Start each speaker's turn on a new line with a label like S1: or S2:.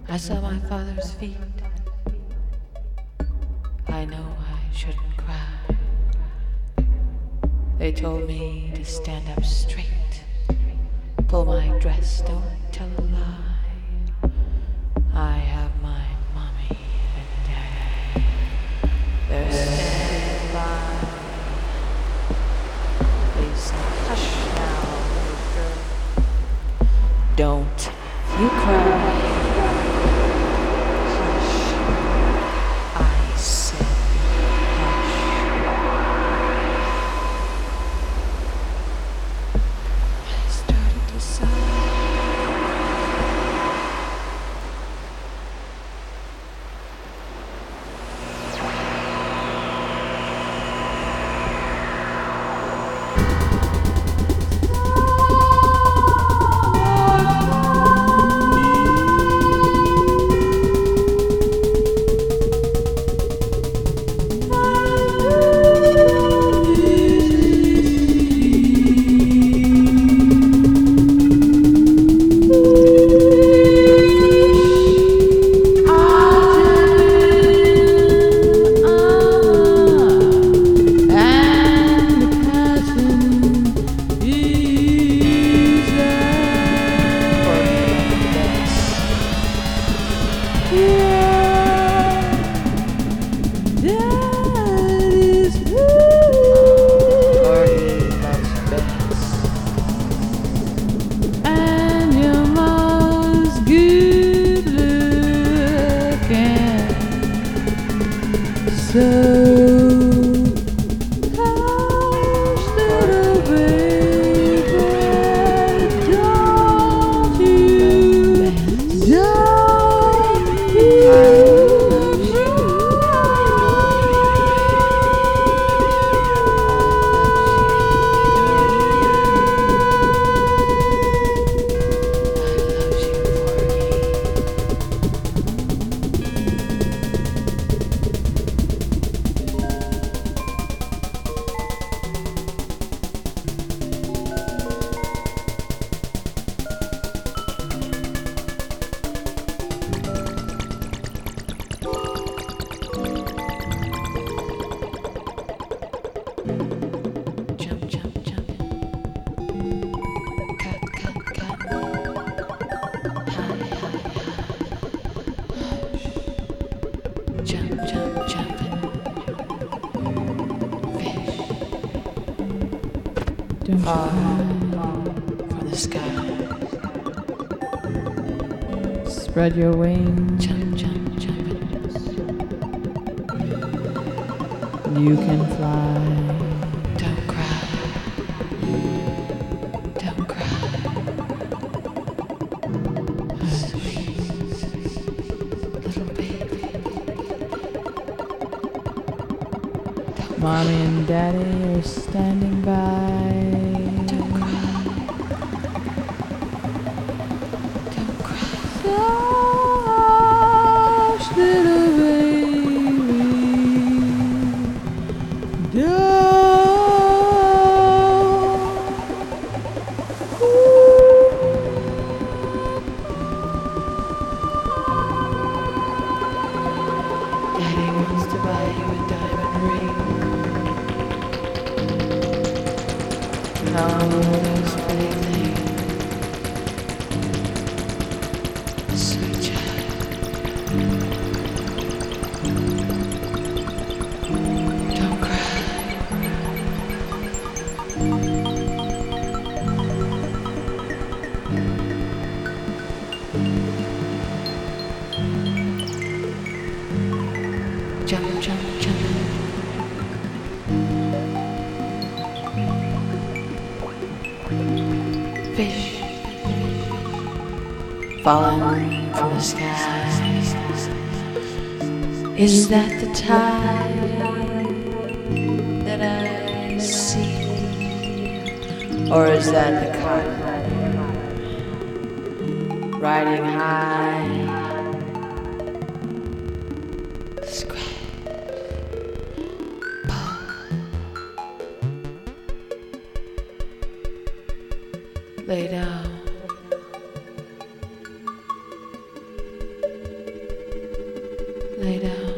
S1: I saw my father's feet. I know I shouldn't cry. They told me to stand up straight, pull my dress, don't tell a lie. I have my mommy and daddy. They're standing by. They said, hush now, little girl. Don't you cry. Fall from the sky.
S2: Spread your wings.
S1: Jump, jump, jump.
S2: You can fly.
S1: Don't cry. Don't cry. Sweet little baby.
S2: Mommy and Daddy are standing by.
S1: Daddy wants to buy you a diamond ring. No, those pretty things. Sweet child. Don't cry. Jump, jump, jump. Fish falling from the sky. Is that the tide that I see? Or is that the cotton riding high? Lay down. Lay down.